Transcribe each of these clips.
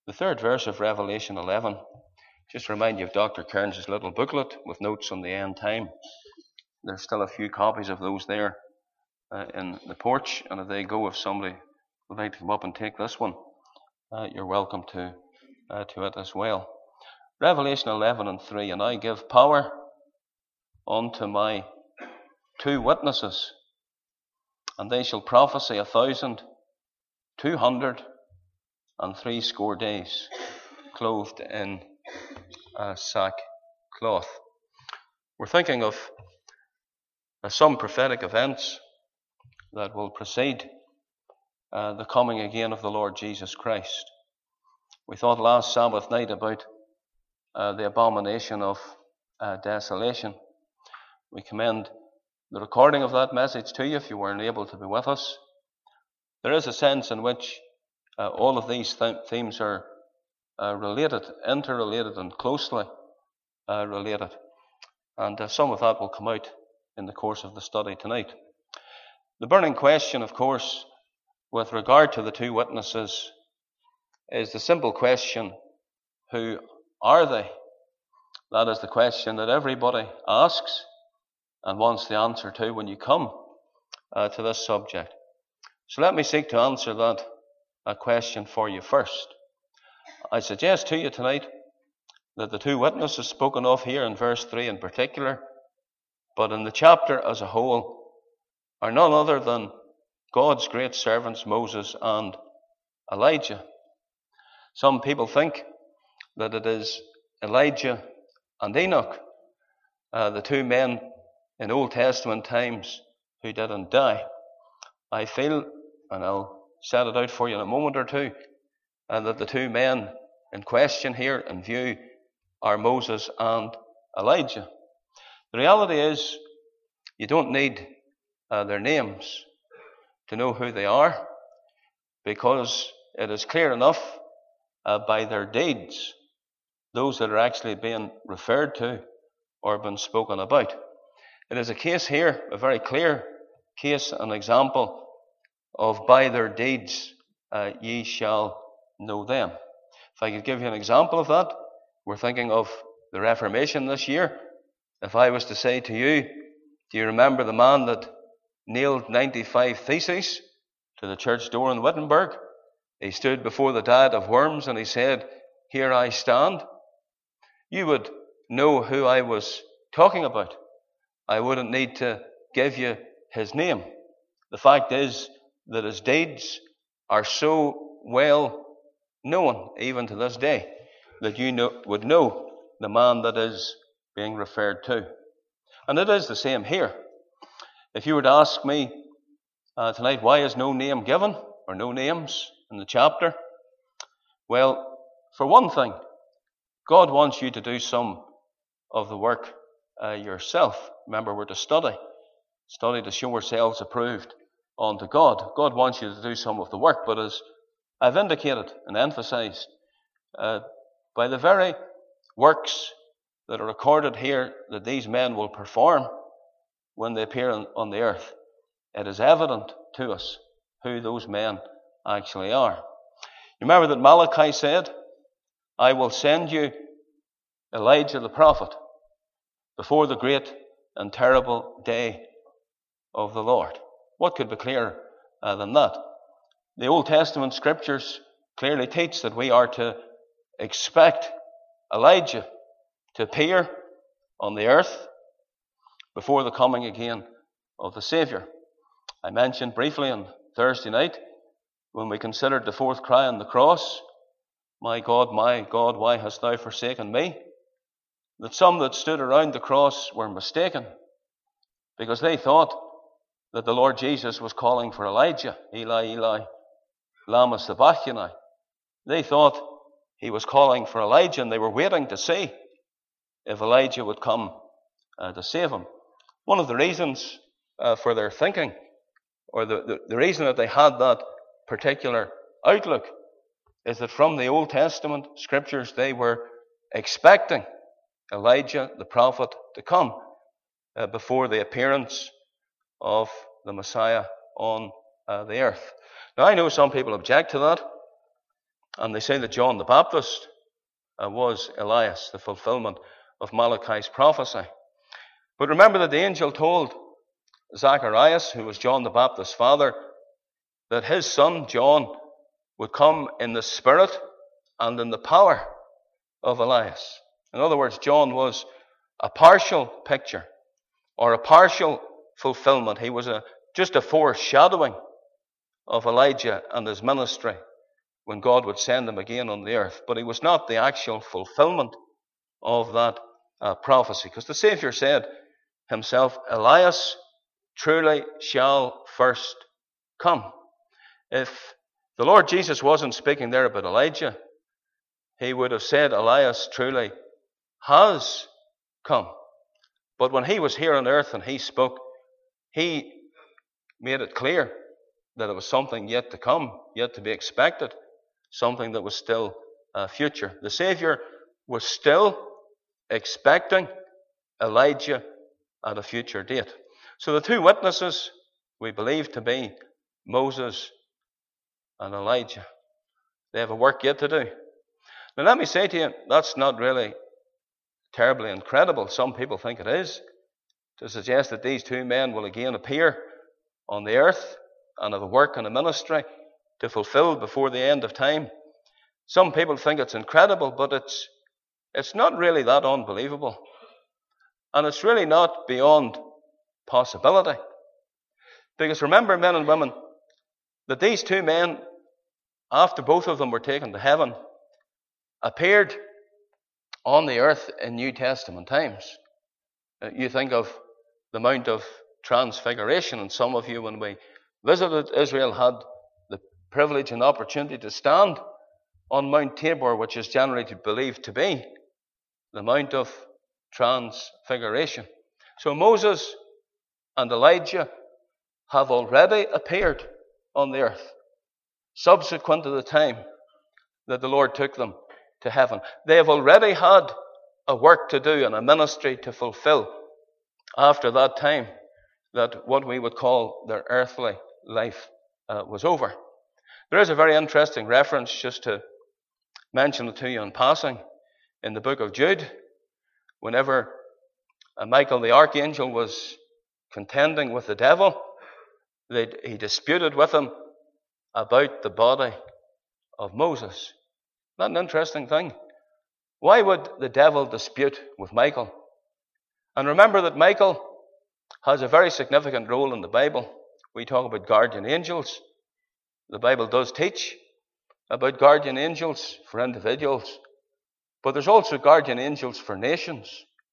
The third verse of Revelation 11, just remind you of Dr. Kearns' little booklet with notes on the end time. There's still a few copies of those there in the porch, and if they go, if somebody would like to come up and take this one, you're welcome to it as well. Revelation 11:3, and I give power unto my 2 witnesses, and they shall prophesy 1,260 days, clothed in sackcloth. We're thinking of some prophetic events that will precede the coming again of the Lord Jesus Christ. We thought last Sabbath night about the abomination of desolation. We commend the recording of that message to you if you weren't able to be with us. There is a sense in which all of these themes are related, interrelated, and closely related. And some of that will come out in the course of the study tonight. The burning question, of course, with regard to the 2 witnesses is the simple question, who are they? That is the question that everybody asks and wants the answer to when you come to this subject. So let me seek to answer that question for you first. I suggest to you tonight that the 2 witnesses spoken of here in verse 3 in particular, but in the chapter as a whole, are none other than God's great servants Moses and Elijah. Some people think that it is Elijah and Enoch, the 2 men in Old Testament times who didn't die. I feel, and I'll set it out for you in a moment or two, that the 2 men in question here in view are Moses and Elijah. The reality is, you don't need their names to know who they are, because it is clear enough by their deeds, those that are actually being referred to or been spoken about. It is a case here, a very clear case, an example of by their deeds ye shall know them. If I could give you an example of that, we're thinking of the Reformation this year. If I was to say to you, do you remember the man that nailed 95 theses to the church door in Wittenberg? He stood before the Diet of Worms and he said, "Here I stand." You would know who I was talking about. I wouldn't need to give you his name. The fact is that his deeds are so well known, even to this day, that you would know the man that is being referred to. And it is the same here. If you were to ask me tonight, why is no name given, or no names in the chapter? Well, for one thing, God wants you to do some of the work yourself. Remember, we're to study to show ourselves approved unto God. God wants you to do some of the work, but as I've indicated and emphasized, by the very works that are recorded here that these men will perform when they appear on the earth, it is evident to us who those men actually are. You remember that Malachi said, "I will send you Elijah the prophet before the great and terrible day of the Lord." What could be clearer than that? The Old Testament scriptures clearly teach that we are to expect Elijah to appear on the earth before the coming again of the Savior. I mentioned briefly on Thursday night, when we considered the 4th cry on the cross, my God, why hast thou forsaken me?" that some that stood around the cross were mistaken, because they thought that the Lord Jesus was calling for Elijah. "Eli, Eli, lama sabachthani." They thought he was calling for Elijah, and they were waiting to see if Elijah would come to save him. One of the reasons for their thinking, or the reason that they had that particular outlook, is that from the Old Testament scriptures they were expecting Elijah the prophet to come before the appearance of the Messiah on the earth. Now, I know some people object to that. And they say that John the Baptist was Elias, the fulfillment of Malachi's prophecy. But remember that the angel told Zacharias, who was John the Baptist's father, that his son John would come in the spirit and in the power of Elias. In other words, John was a partial picture or a partial fulfillment. He was just a foreshadowing of Elijah and his ministry when God would send him again on the earth. But he was not the actual fulfillment of that prophecy, because the Saviour said himself, Elias truly shall first come. If the Lord Jesus wasn't speaking there about Elijah, he would have said Elias truly has come. But when he was here on earth and he spoke, he made it clear that it was something yet to come, yet to be expected, something that was still future. The Saviour was still expecting Elijah at a future date. So the two witnesses we believe to be Moses and Elijah. They have a work yet to do. Now let me say to you, that's not really terribly incredible. Some people think it is, to suggest that these two men will again appear on the earth and have a work and a ministry to fulfill before the end of time. Some people think it's incredible, but it's not really that unbelievable. And it's really not beyond possibility. Because remember, men and women, that these two men, after both of them were taken to heaven, appeared on the earth in New Testament times. You think of the Mount of Transfiguration, and some of you, when we visited Israel, had the privilege and opportunity to stand on Mount Tabor, which is generally believed to be the Mount of Transfiguration. So Moses and Elijah have already appeared on the earth, subsequent to the time that the Lord took them to heaven. They have already had a work to do and a ministry to fulfill after that time, that what we would call their earthly life was over. There is a very interesting reference, just to mention it to you in passing, in the book of Jude, whenever Michael the archangel was contending with the devil, he disputed with him about the body of Moses. Isn't that an interesting thing? Why would the devil dispute with Michael? And remember that Michael has a very significant role in the Bible. We talk about guardian angels. The Bible does teach about guardian angels for individuals, but there's also guardian angels for nations.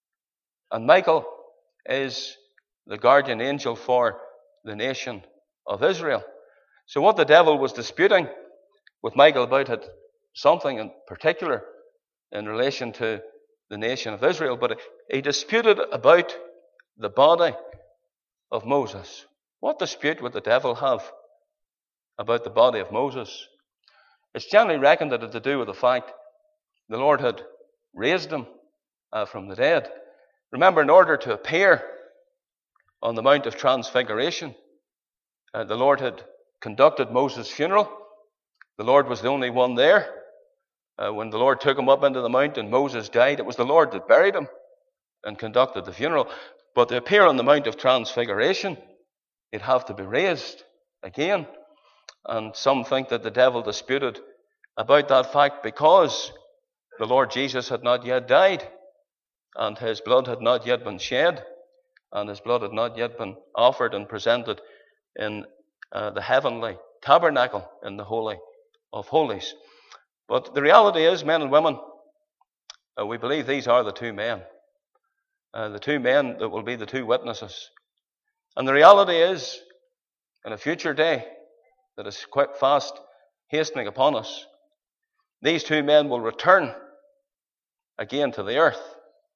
And Michael is the guardian angel for the nation of Israel. So what the devil was disputing with Michael about had something in particular in relation to the nation of Israel, but he disputed about the body of Moses. What dispute would the devil have about the body of Moses? It's generally reckoned that it had to do with the fact the Lord had raised him from the dead. Remember, in order to appear on the Mount of Transfiguration, the Lord had conducted Moses' funeral. The Lord was the only one there. When the Lord took him up into the mountain, Moses died. It was the Lord that buried him and conducted the funeral. But to appear on the Mount of Transfiguration, he'd have to be raised again. And some think that the devil disputed about that fact because the Lord Jesus had not yet died, and his blood had not yet been shed, and his blood had not yet been offered and presented in the heavenly tabernacle in the Holy of Holies. But the reality is, men and women, we believe these are the two men that will be the two witnesses. And the reality is, in a future day that is quite fast hastening upon us, these two men will return again to the earth.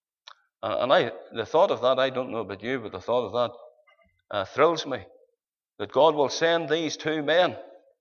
And the thought of that, I don't know about you, but the thought of that thrills me. That God will send these two men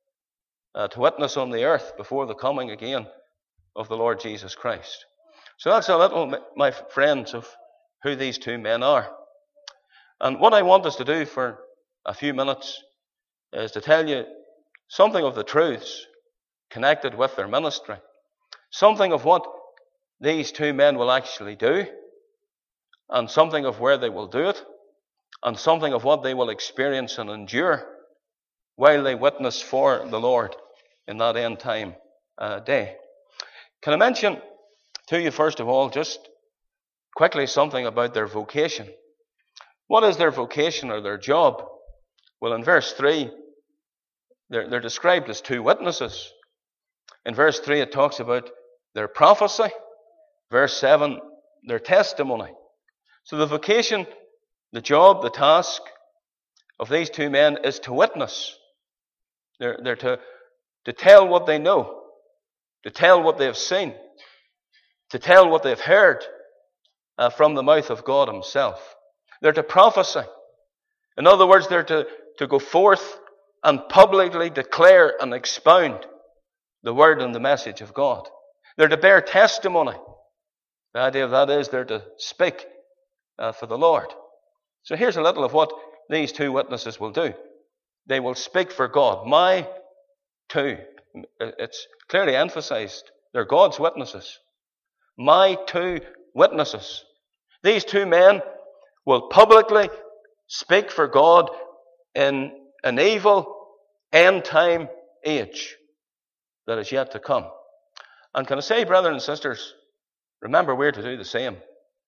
to witness on the earth before the coming again of the Lord Jesus Christ. So that's a little, my friends, of who these two men are. And what I want us to do for a few minutes is to tell you something of the truths connected with their ministry. Something of what these two men will actually do, and something of where they will do it, and something of what they will experience and endure while they witness for the Lord in that end time day. Can I mention to you, first of all, just quickly something about their vocation? What is their vocation or their job? Well, in verse 3, they're described as two witnesses. In verse 3, it talks about their prophecy. Verse 7, their testimony. So the vocation, the job, the task of these two men is to witness. They're to tell what they know, to tell what they have seen, to tell what they've heard from the mouth of God himself. They're to prophesy. In other words, they're to go forth and publicly declare and expound the word and the message of God. They're to bear testimony. The idea of that is they're to speak for the Lord. So here's a little of what these two witnesses will do. They will speak for God. My two. It's clearly emphasized. They're God's witnesses. My two witnesses. These two men will publicly speak for God in an evil end-time age that is yet to come. And can I say, brothers and sisters, remember we're to do the same.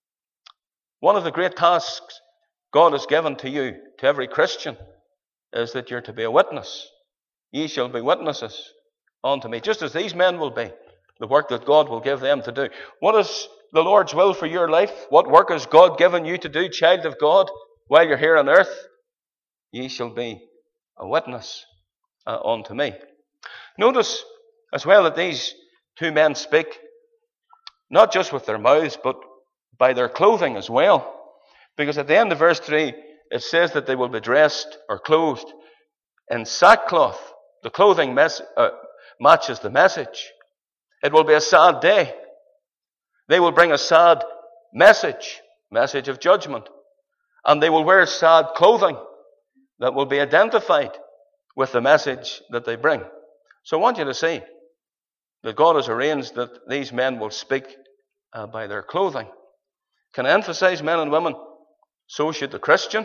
One of the great tasks God has given to you, to every Christian, is that you're to be a witness. Ye shall be witnesses unto me, just as these men will be, the work that God will give them to do. What is the Lord's will for your life? What work has God given you to do, child of God, while you're here on earth? Ye shall be a witness unto me. Notice as well that these two men speak not just with their mouths, but by their clothing as well. Because at the end of verse 3, it says that they will be dressed or clothed in sackcloth. The clothing matches the message. It will be a sad day. They will bring a sad message of judgment. And they will wear sad clothing that will be identified with the message that they bring. So I want you to see that God has arranged that these men will speak by their clothing. Can I emphasize, men and women, so should the Christian.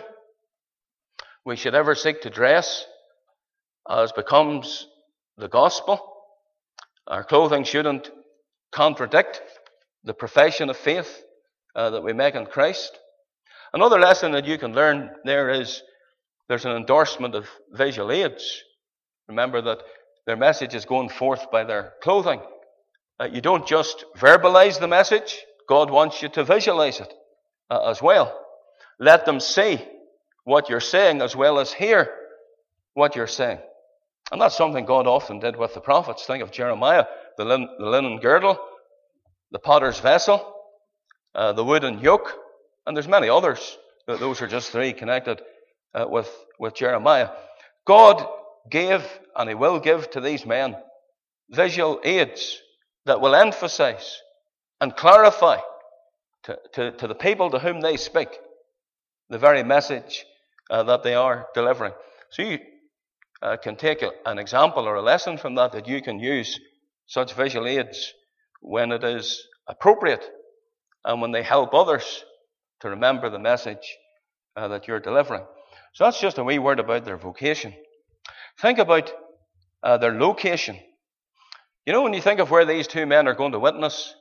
We should ever seek to dress as becomes the gospel. Our clothing shouldn't contradict the profession of faith that we make in Christ. Another lesson that you can learn there is there's an endorsement of visual aids. Remember that their message is going forth by their clothing. You don't just verbalize the message. God wants you to visualize it as well. Let them see what you're saying as well as hear what you're saying. And that's something God often did with the prophets. Think of Jeremiah, the linen girdle, the potter's vessel, the wooden yoke, and there's many others. Those are just three connected with Jeremiah. God gave, and he will give to these men, visual aids that will emphasize and clarify to the people to whom they speak the very message that they are delivering. So you can take an example or a lesson from that you can use such visual aids when it is appropriate and when they help others to remember the message that you're delivering. So that's just a wee word about their vocation. Think about their location. You know, when you think of where these two men are going to witness,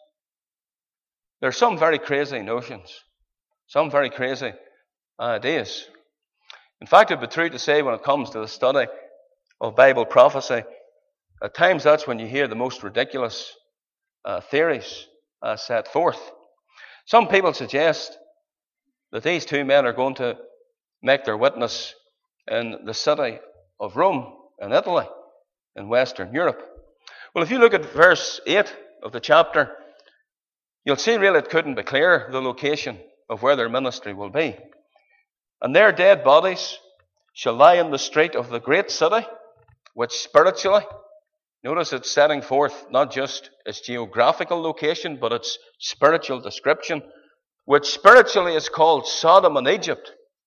there's some very crazy notions, some very crazy ideas. In fact, it would be true to say when it comes to the study of Bible prophecy, at times that's when you hear the most ridiculous theories set forth. Some people suggest that these two men are going to make their witness in the city of Rome in Italy, in Western Europe. Well, if you look at verse 8 of the chapter, you'll see really it couldn't be clearer the location of where their ministry will be. And their dead bodies shall lie in the street of the great city, which spiritually, notice it's setting forth not just its geographical location, but its spiritual description, which spiritually is called Sodom and Egypt.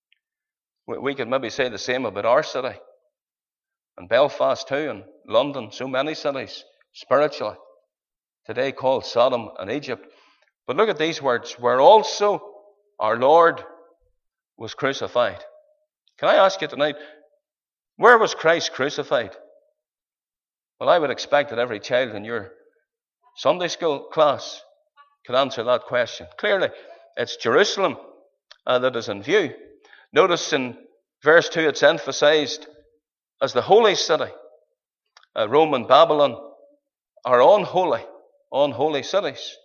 We could maybe say the same about our city, and Belfast too, and London, so many cities spiritually, today called Sodom and Egypt. But look at these words, where also our Lord was crucified. Can I ask you tonight, where was Christ crucified? Well, I would expect that every child in your Sunday school class could answer that question. Clearly, it's Jerusalem that is in view. Notice in verse 2 it's emphasized as the holy city. Rome and Babylon are unholy cities.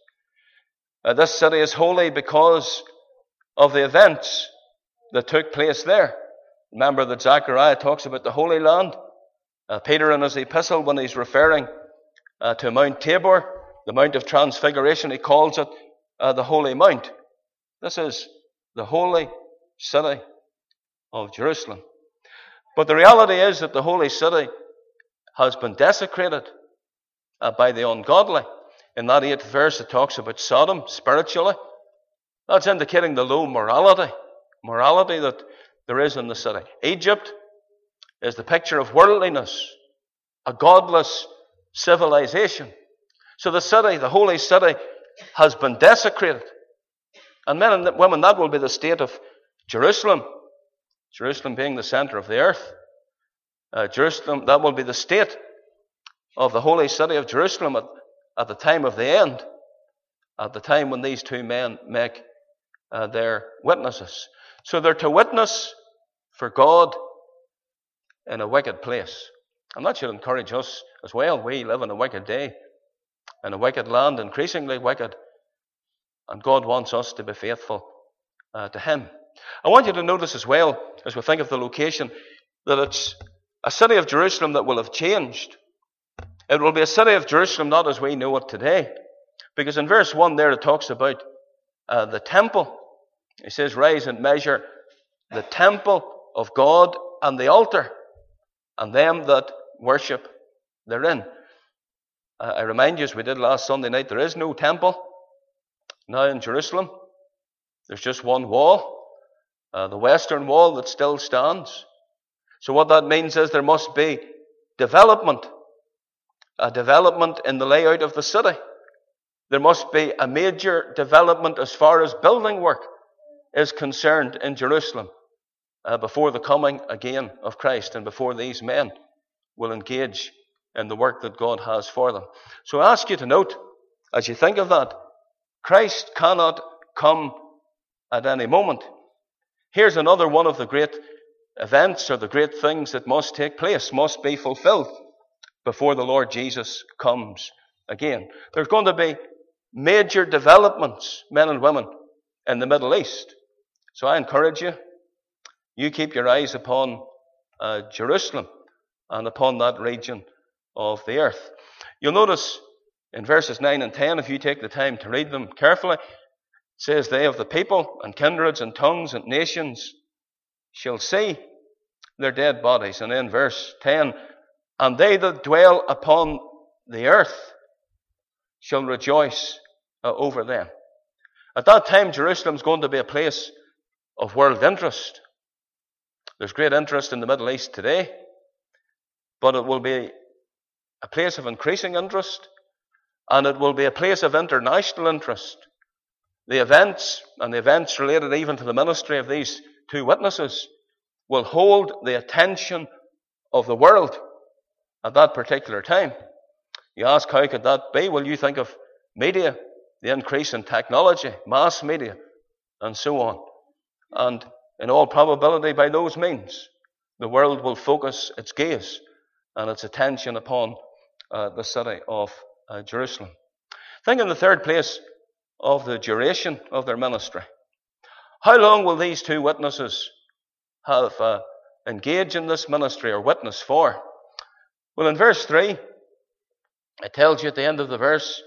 This city is holy because of the events that took place there. Remember that Zechariah talks about the Holy Land. Peter in his epistle, when he's referring to Mount Tabor, the Mount of Transfiguration, he calls it the Holy Mount. This is the holy city of Jerusalem. But the reality is that the holy city has been desecrated by the ungodly. In that 8th verse it talks about Sodom spiritually. That's indicating the low morality that there is in the city. Egypt is the picture of worldliness, a godless civilization. So the city, the holy city, has been desecrated. And men and women, that will be the state of Jerusalem. Jerusalem being the center of the earth. Jerusalem, that will be the state of the holy city of Jerusalem at the time of the end, at the time when these two men make their witnesses. So they're to witness for God in a wicked place. And that should encourage us as well. We live in a wicked day, in a wicked land, increasingly wicked. And God wants us to be faithful to Him. I want you to notice as well, as we think of the location, that it's a city of Jerusalem that will have changed. It will be a city of Jerusalem not as we know it today. Because in verse 1 there it talks about the temple. It says, rise and measure the temple of God and the altar, and them that worship therein. I remind you, as we did last Sunday night, there is no temple now in Jerusalem. There's just one wall, the western wall that still stands. So what that means is there must be development, a development in the layout of the city. There must be a major development as far as building work is concerned in Jerusalem before the coming again of Christ and before these men will engage in the work that God has for them. So I ask you to note, as you think of that, Christ cannot come at any moment. Here's another one of the great events or the great things that must take place, must be fulfilled before the Lord Jesus comes again. There's going to be major developments, men and women, in the Middle East. So I encourage you, you keep your eyes upon Jerusalem and upon that region of the earth. You'll notice in verses 9 and 10, if you take the time to read them carefully, it says, they of the people and kindreds and tongues and nations shall see their dead bodies. And then verse 10, and they that dwell upon the earth shall rejoice over them. At that time, Jerusalem's going to be a place of world interest. There's great interest in the Middle East today, but it will be a place of increasing interest, and it will be a place of international interest. The events, and the events related even to the ministry of these two witnesses, will hold the attention of the world at that particular time. You ask, how could that be? Well, you think of media, the increase in technology, mass media, and so on. And in all probability, by those means, the world will focus its gaze and its attention upon the city of Jerusalem. Think in the third place of the duration of their ministry. How long will these two witnesses have engaged in this ministry or witness for? Well, in verse 3, it tells you at the end of the verse,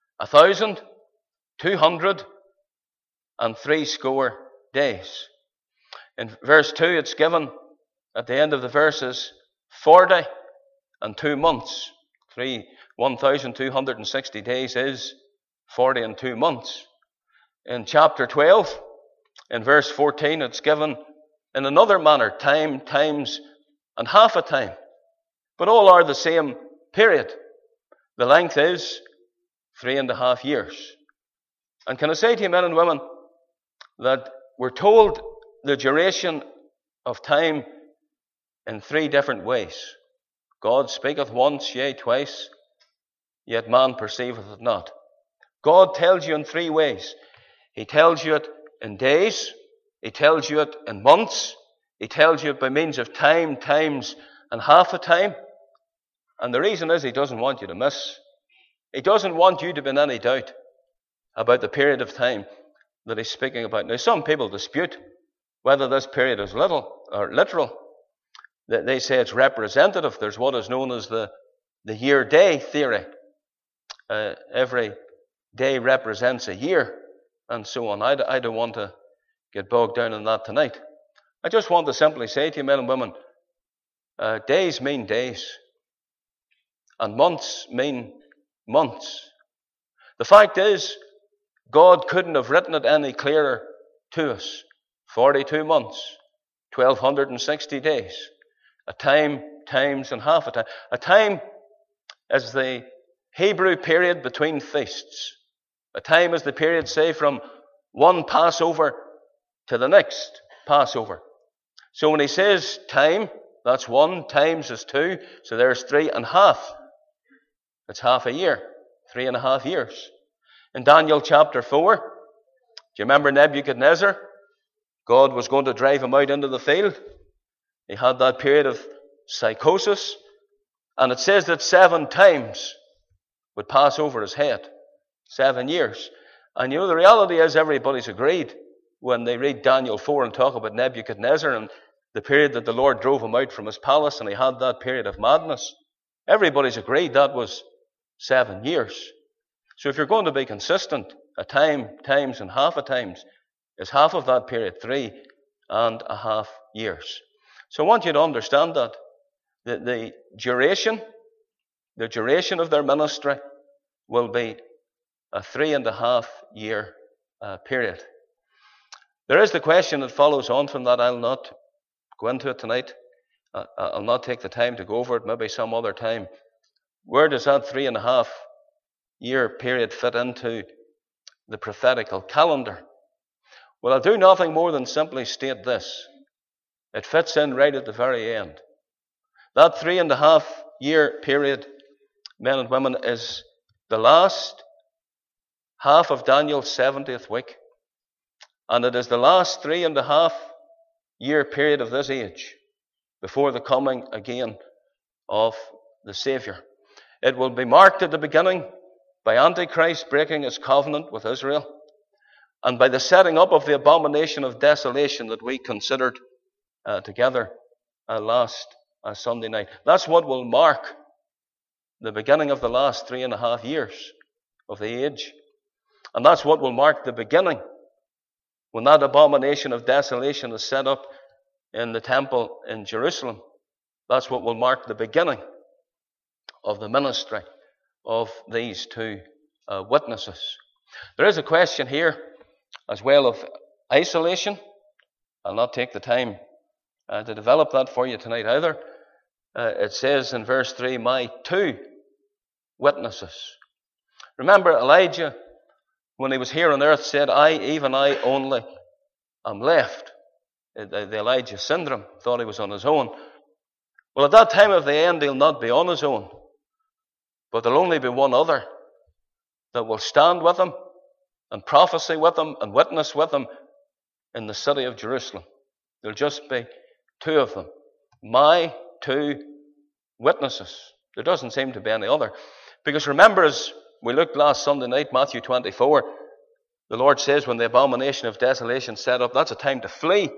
1,260 days. In verse 2, it's given at the end of the verses 40 and 2 months. 1,260 days is 40 and 2 months. In chapter 12, in verse 14, it's given in another manner, time, times, and half a time. But all are the same period. The length is 3.5 years. And can I say to you, men and women, that we're told the duration of time in 3 different ways. God speaketh once, yea, twice, yet man perceiveth it not. God tells you in 3 ways. He tells you it in days, He tells you it in months, He tells you it by means of time, times, and half a time. And the reason is He doesn't want you to miss. He doesn't want you to be in any doubt about the period of time that He's speaking about. Now, some people dispute whether this period is little or literal. They say it's representative. There's what is known as the year-day theory. Every day represents a year, and so on. I don't want to get bogged down in that tonight. I just want to simply say to you, men and women, days mean days, and months mean months. The fact is, God couldn't have written it any clearer to us. 42 months, 1,260 days, a time, times, and half a time. A time is the Hebrew period between feasts. A time is the period, say, from one Passover to the next Passover. So when he says time, that's 1, times is 2, so there's 3.5. It's half a year, 3.5 years. In Daniel chapter 4, do you remember Nebuchadnezzar? God was going to drive him out into the field. He had that period of psychosis, and it says that 7 times would pass over his head. 7 years. And you know, the reality is everybody's agreed when they read Daniel 4 and talk about Nebuchadnezzar and the period that the Lord drove him out from his palace and he had that period of madness. Everybody's agreed that was 7 years. So if you're going to be consistent, a time, times, and half a times is half of that period, 3.5 years. So I want you to understand that the duration of their ministry will be a 3.5 year period. There is the question that follows on from that. I'll not go into it tonight. I'll not take the time to go over it, maybe some other time. Where does that 3.5 year period fit into the prophetical calendar? Well, I'll do nothing more than simply state this. It fits in right at the very end. That 3.5 year period, men and women, is the last half of Daniel's 70th week. And it is the last 3.5 year period of this age before the coming again of the Savior. It will be marked at the beginning by Antichrist breaking his covenant with Israel and by the setting up of the abomination of desolation that we considered together last Sunday night. That's what will mark the beginning of the last 3.5 years of the age. And that's what will mark the beginning when that abomination of desolation is set up in the temple in Jerusalem. That's what will mark the beginning of the ministry of these 2 witnesses. There is a question here as well of isolation. I'll not take the time to develop that for you tonight either. It says in verse 3, my 2 witnesses. Remember Elijah, when he was here on earth, said, even I only am left. The Elijah syndrome, thought he was on his own. Well, at that time of the end, he'll not be on his own. But there'll only be one other that will stand with him and prophesy with him and witness with him in the city of Jerusalem. There'll just be 2 of them. My 2 witnesses. There doesn't seem to be any other. Because remember, as we looked last Sunday night, Matthew 24, the Lord says when the abomination of desolation is set up, that's a time to flee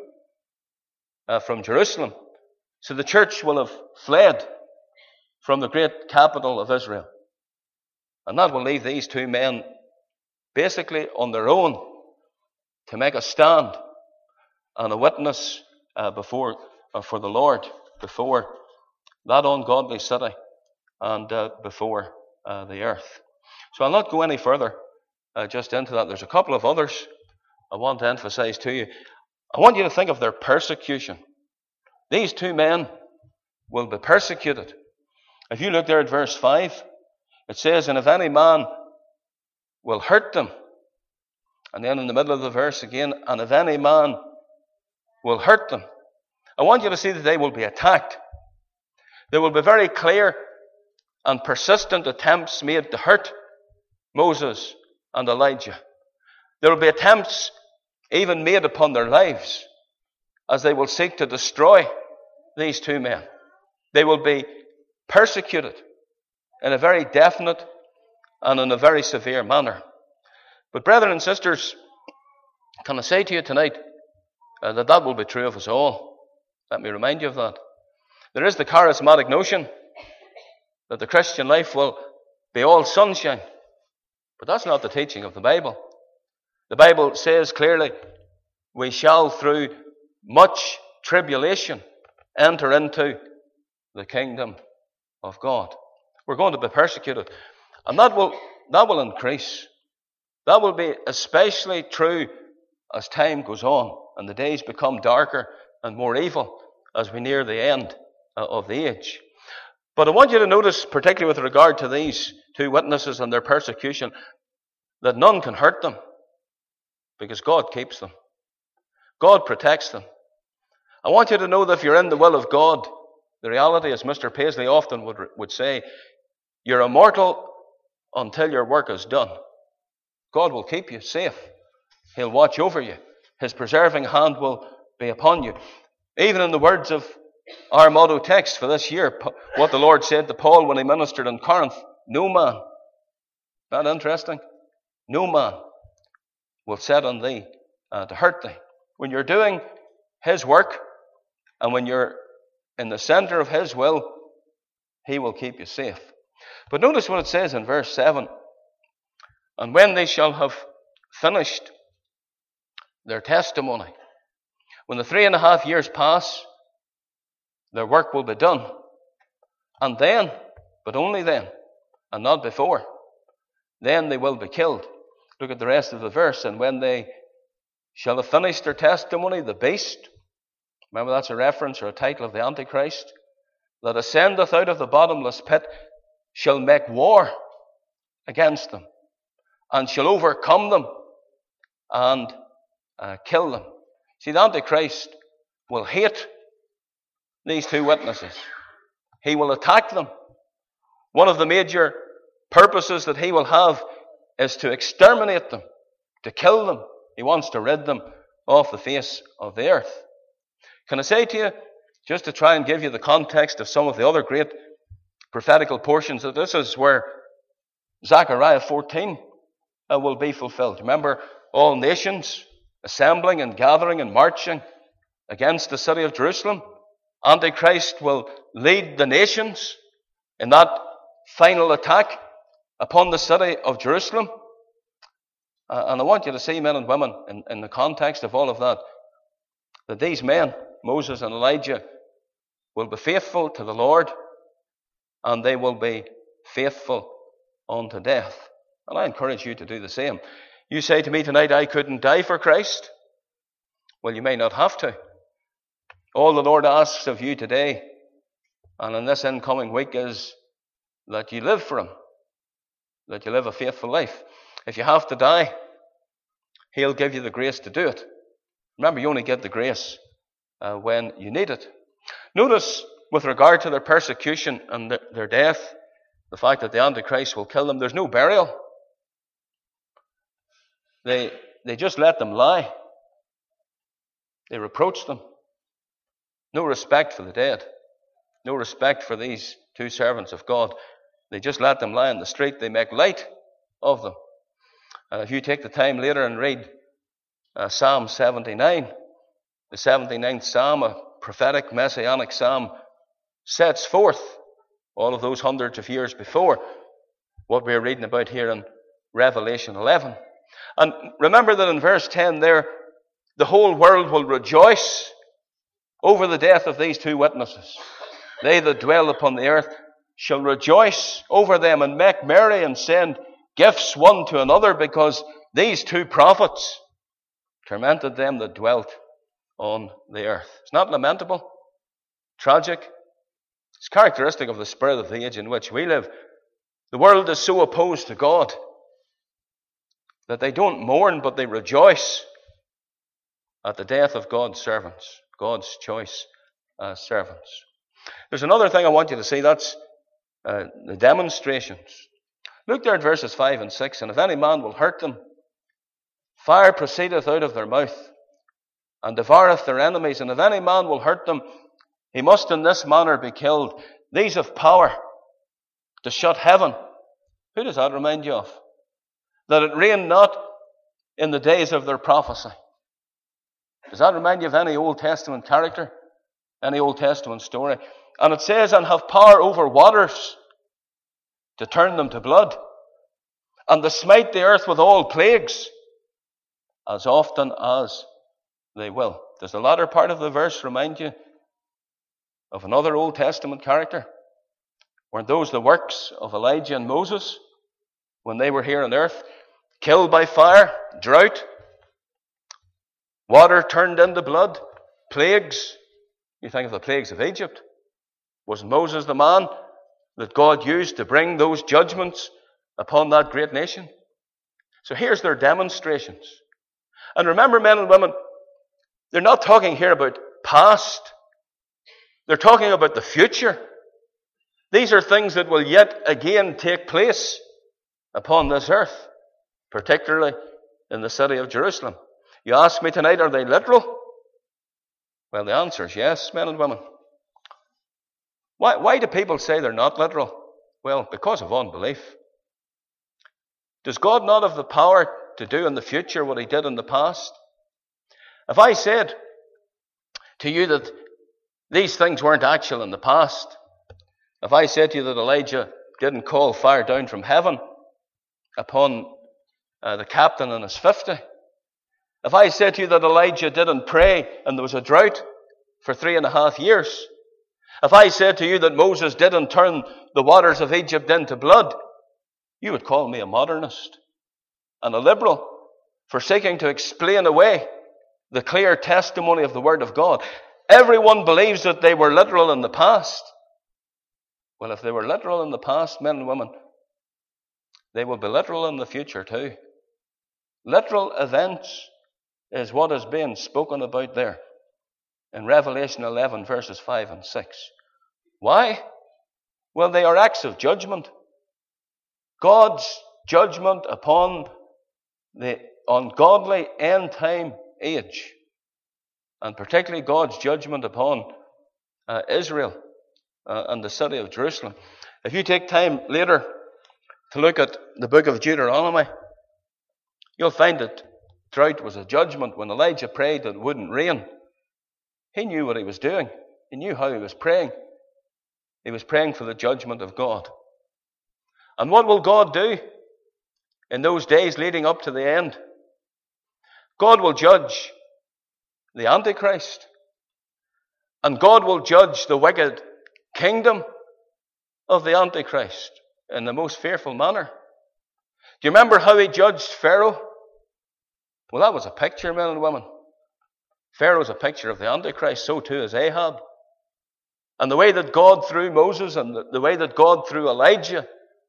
from Jerusalem. So the church will have fled from the great capital of Israel. And that will leave these 2 men basically on their own to make a stand and a witness for the Lord, before that ungodly city and before the earth. So I'll not go any further just into that. There's a couple of others I want to emphasize to you. I want you to think of their persecution. These 2 men will be persecuted. If you look there at verse 5, It says, and if any man will hurt them, and then in the middle of the verse again, and if any man will hurt them. I want you to see that they will be attacked. There will be very clear and persistent attempts made to hurt Moses and Elijah. There will be attempts even made upon their lives as they will seek to destroy these two men. They will be persecuted in a very definite and in a very severe manner. But brethren and sisters, can I say to you tonight that will be true of us all? Let me remind you of that. There is the charismatic notion that the Christian life will be all sunshine. But that's not the teaching of the Bible. The Bible says clearly, we shall through much tribulation enter into the kingdom of God. We're going to be persecuted. And that will increase. That will be especially true as time goes on and the days become darker and more evil as we near the end of the age. But I want you to notice, particularly with regard to these two witnesses and their persecution, that none can hurt them because God keeps them. God protects them. I want you to know that if you're in the will of God, the reality, as Mr. Paisley often would say, you're immortal until your work is done. God will keep you safe. He'll watch over you. His preserving hand will be upon you. Even in the words of our motto text for this year, what the Lord said to Paul when he ministered in Corinth, no man, not interesting, no man will set on thee to hurt thee. When you're doing His work and when you're in the center of His will, He will keep you safe. But notice what it says in verse 7. And when they shall have finished their testimony, when the 3.5 years pass, their work will be done. And then, but only then, and not before, then they will be killed. Look at the rest of the verse. And when they shall have finished their testimony, the beast, remember that's a reference or a title of the Antichrist, that ascendeth out of the bottomless pit, shall make war against them, and shall overcome them, and kill them. See, the Antichrist will hate these two witnesses. He will attack them. One of the major purposes that he will have is to exterminate them, to kill them. He wants to rid them off the face of the earth. Can I say to you, just to try and give you the context of some of the other great prophetical portions, that this is where Zechariah 14 will be fulfilled. Remember, all nations assembling and gathering and marching against the city of Jerusalem. Antichrist will lead the nations in that final attack upon the city of Jerusalem. And I want you to see, men and women, in the context of all of that these men, Moses and Elijah, will be faithful to the Lord, and they will be faithful unto death. And I encourage you to do the same. You say to me tonight, I couldn't die for Christ. Well, you may not have to. All the Lord asks of you today, and in this incoming week, is that you live for Him, that you live a faithful life. If you have to die, He'll give you the grace to do it. Remember, you only get the grace when you need it. Notice, with regard to their persecution and their death, the fact that the Antichrist will kill them, there's no burial. They just let them lie. They reproach them. No respect for the dead. No respect for these two servants of God. They just let them lie in the street. They make light of them. And if you take the time later and read Psalm 79, the 79th Psalm, a prophetic messianic psalm, sets forth all of those hundreds of years before what we're reading about here in Revelation 11. And remember that in verse 10 there, the whole world will rejoice over the death of these two witnesses. They that dwell upon the earth shall rejoice over them and make merry and send gifts one to another, because these two prophets tormented them that dwelt on the earth. It's not lamentable, tragic. It's characteristic of the spirit of the age in which we live, The world is so opposed to God that they don't mourn, but they rejoice at the death of God's servants, God's choice servants. There's another thing I want you to see, that's the demonstrations. Look there at verses 5 and 6. And if any man will hurt them, fire proceedeth out of their mouth, and devoureth their enemies. And if any man will hurt them, he must in this manner be killed. These have power to shut heaven. Who does that remind you of? That it rained not in the days of their prophecy. Does that remind you of any Old Testament character? Any Old Testament story? And it says, and have power over waters to turn them to blood, and to smite the earth with all plagues, as often as they will. Does the latter part of the verse remind you of another Old Testament character? Weren't those the works of Elijah and Moses when they were here on earth? Killed by fire, drought, water turned into blood, plagues. You think of the plagues of Egypt. Was Moses the man that God used to bring those judgments upon that great nation? So here's their demonstrations. And remember, men and women, they're not talking here about past. They're talking about the future. These are things that will yet again take place upon this earth, particularly in the city of Jerusalem. You ask me tonight, are they literal? Well, the answer is yes, men and women. Why do people say they're not literal? Well, because of unbelief. Does God not have the power to do in the future what he did in the past? If I said to you that these things weren't actual in the past, if I said to you that Elijah didn't call fire down from heaven upon the captain and his 50, if I said to you that Elijah didn't pray and there was a drought for 3.5 years, if I said to you that Moses didn't turn the waters of Egypt into blood, you would call me a modernist and a liberal for seeking to explain away the clear testimony of the Word of God. Everyone believes that they were literal in the past. Well, if they were literal in the past, men and women, they will be literal in the future too. Literal events is what is being spoken about there in Revelation 11, verses 5 and 6. Why? Well, they are acts of judgment. God's judgment upon the ungodly end-time age, and particularly God's judgment upon Israel and the city of Jerusalem. If you take time later to look at the book of Deuteronomy, you'll find that drought was a judgment. When Elijah prayed that it wouldn't rain, he knew what he was doing. He knew how he was praying. He was praying for the judgment of God. And what will God do in those days leading up to the end? God will judge the Antichrist. And God will judge the wicked kingdom of the Antichrist in the most fearful manner. Do you remember how he judged Pharaoh? Well, that was a picture, men and women. Pharaoh's a picture of the Antichrist, so too is Ahab. And the way that God through Moses and the way that God through Elijah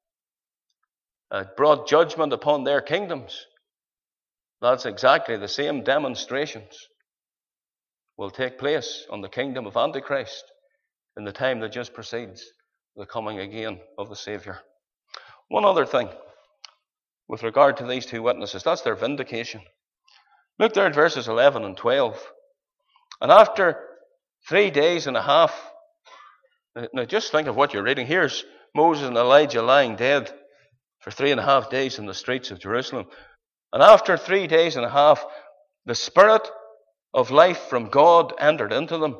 brought judgment upon their kingdoms, that's exactly the same demonstrations will take place on the kingdom of Antichrist in the time that just precedes the coming again of the Savior. One other thing with regard to these two witnesses, that's their vindication. Look there at verses 11 and 12. And after 3 days and a half, now just think of what you're reading. Here's Moses and Elijah lying dead for 3.5 days in the streets of Jerusalem. And after 3 days and a half, the Spirit of life from God entered into them,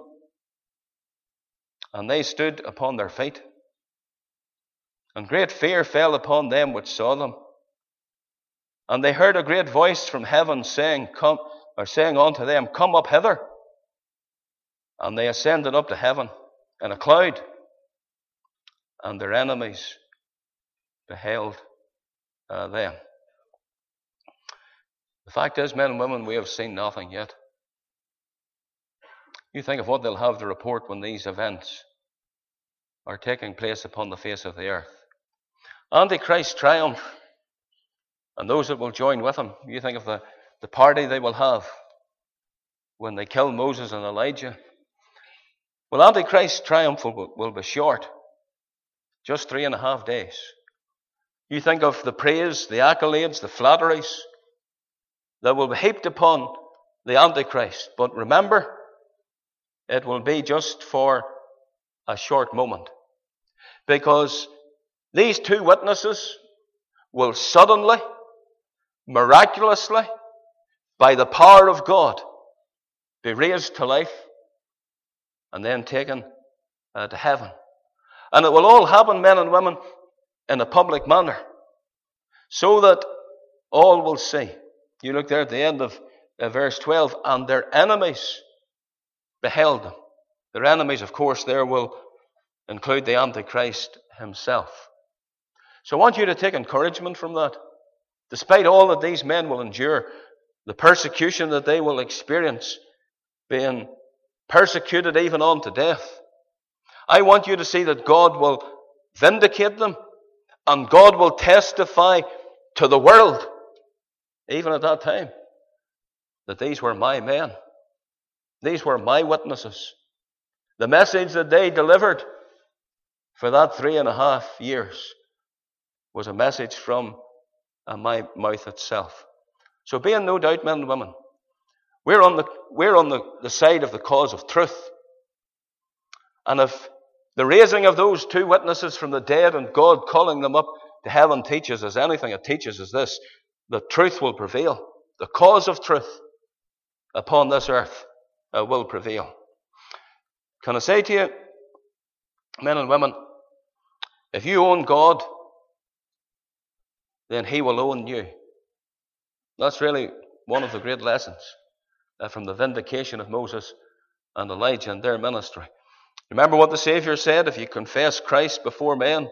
and they stood upon their feet. And great fear fell upon them which saw them. And they heard a great voice from heaven saying unto them, Come up hither. And they ascended up to heaven in a cloud, and their enemies beheld them. The fact is, men and women, we have seen nothing yet. You think of what they'll have to report when these events are taking place upon the face of the earth. Antichrist's triumph, and those that will join with him. You think of the party they will have when they kill Moses and Elijah. Well, Antichrist's triumph will be short. Just 3.5 days. You think of the praise, the accolades, the flatteries that will be heaped upon the Antichrist. But remember, it will be just for a short moment. Because these two witnesses will suddenly, miraculously, by the power of God, be raised to life and then taken to heaven. And it will all happen, men and women, in a public manner, so that all will see. You look there at the end of verse 12, and their enemies beheld them. Their enemies, of course, there will include the Antichrist himself. So I want you to take encouragement from that. Despite all that these men will endure, the persecution that they will experience, being persecuted even unto death, I want you to see that God will vindicate them, and God will testify to the world, even at that time, that these were my men. These were my witnesses. The message that they delivered for that 3.5 years was a message from my mouth itself. So be in no doubt, men and women, we're on the side of the cause of truth. And if the raising of those two witnesses from the dead and God calling them up to heaven teaches us anything, it teaches us this: the truth will prevail. The cause of truth upon this earth will prevail. Can I say to you, men and women, if you own God, then He will own you. That's really one of the great lessons from the vindication of Moses and Elijah and their ministry. Remember what the Savior said: if you confess Christ before men,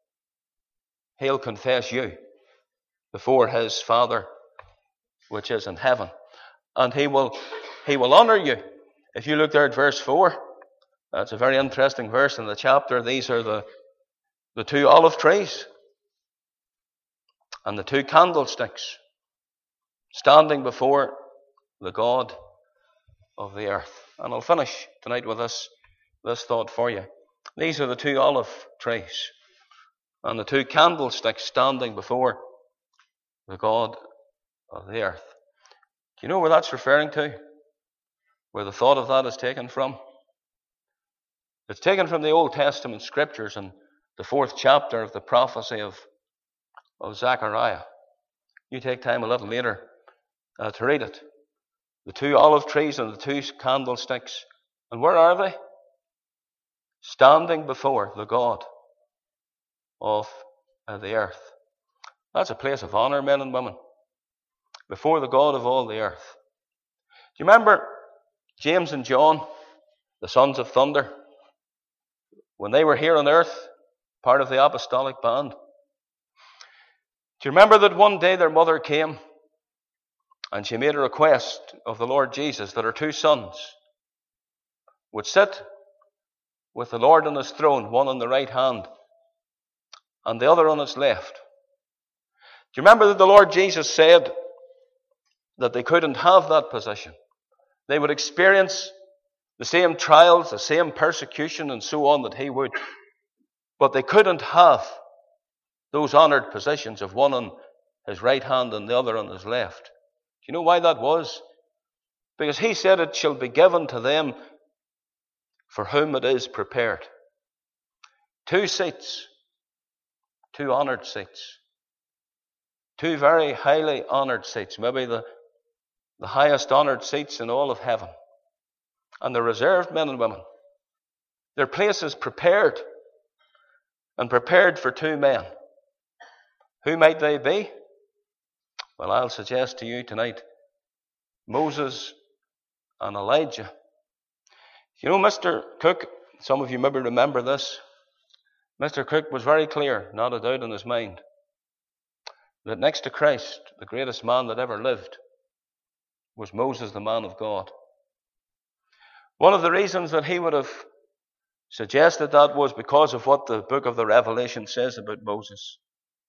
He'll confess you before His Father which is in heaven. And He will honor you. If you look there at verse 4, that's a very interesting verse in the chapter. These are the two olive trees and the two candlesticks standing before the God of the earth. And I'll finish tonight with this thought for you. These are the two olive trees and the two candlesticks standing before the God of the earth. Do you know where that's referring to? Where the thought of that is taken from? It's taken from the Old Testament scriptures in the 4th chapter of the prophecy of Zechariah. You take time a little later to read it. The two olive trees and the two candlesticks. And where are they? Standing before the God of the earth. That's a place of honor, men and women, before the God of all the earth. Do you remember James and John, the sons of thunder, when they were here on earth, part of the apostolic band? Do you remember that one day their mother came and she made a request of the Lord Jesus that her two sons would sit with the Lord on His throne, one on the right hand and the other on His left? Do you remember that the Lord Jesus said that they couldn't have that position? They would experience the same trials, the same persecution and so on that He would. But they couldn't have those honored positions of one on His right hand and the other on His left. Do you know why that was? Because He said it shall be given to them for whom it is prepared. 2 seats, 2 honored seats, 2 very highly honored seats, maybe the highest honored seats in all of heaven. And they're reserved, men and women. Their places prepared, and prepared for 2 men. Who might they be? Well, I'll suggest to you tonight, Moses and Elijah. You know, Mr. Cook, some of you maybe remember this, Mr. Cook was very clear, not a doubt in his mind, that next to Christ, the greatest man that ever lived, was Moses, the man of God. One of the reasons that he would have suggested that was because of what the book of the Revelation says about Moses.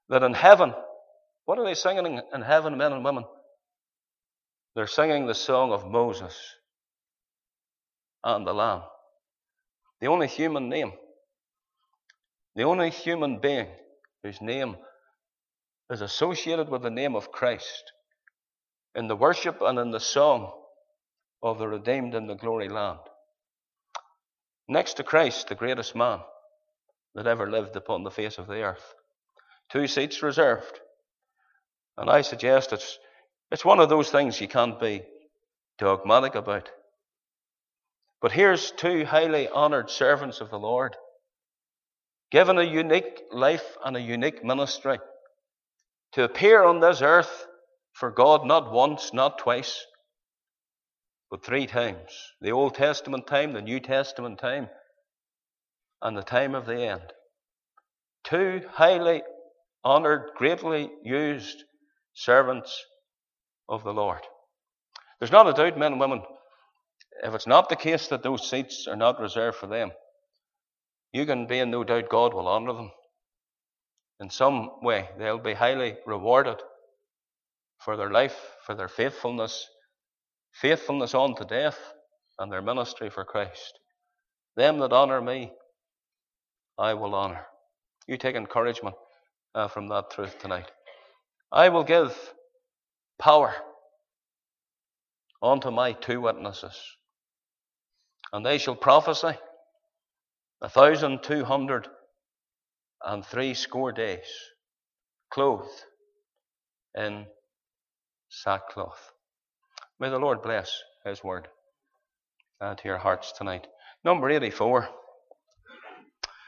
that in heaven, what are they singing in heaven, men and women? They're singing the song of Moses and the Lamb. The only human name, the only human being whose name is associated with the name of Christ in the worship and in the song of the redeemed in the glory land. Next to Christ, the greatest man that ever lived upon the face of the earth. 2 seats reserved. And I suggest it's one of those things you can't be dogmatic about. But here's 2 highly honored servants of the Lord, given a unique life and a unique ministry, to appear on this earth for God not once, not twice, but 3 times. The Old Testament time, the New Testament time, and the time of the end. 2 highly honored, greatly used servants of the Lord. There's not a doubt, men and women, if it's not the case that those seats are not reserved for them, you can be in no doubt God will honor them. In some way, they'll be highly rewarded for their life, for their faithfulness unto death, and their ministry for Christ. Them that honor me, I will honor. You take encouragement from that truth tonight. I will give power unto my 2 witnesses, and they shall prophesy 1,260 days, clothed in sackcloth. May the Lord bless His word to your hearts tonight. Number 84.